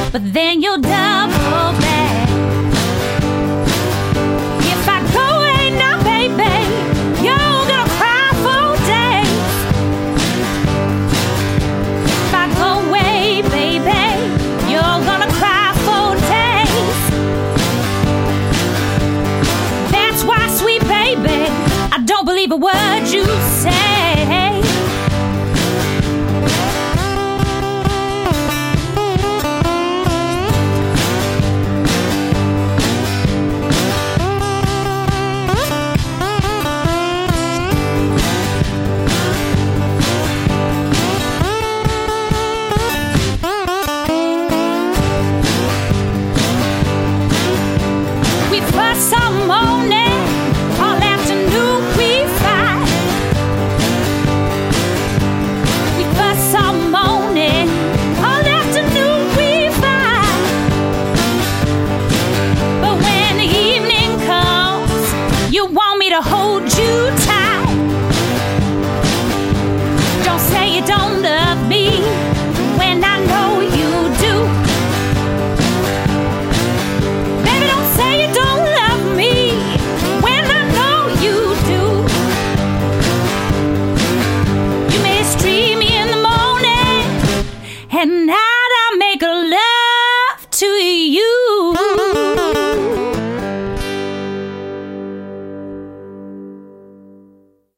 but then you'll double back. If I go away now, baby, you're gonna cry for days. If I go away, baby, you're gonna cry for days. That's why, sweet baby, I don't believe a word you say. We fuss all morning, all afternoon we fight. We fuss all morning, all afternoon we fight. But when the evening comes, you want me to hold you tight. Don't say you don't love me when I know you do. Baby, don't say you don't love me when I know you do. You mistreat me in the morning, and night I make love to you.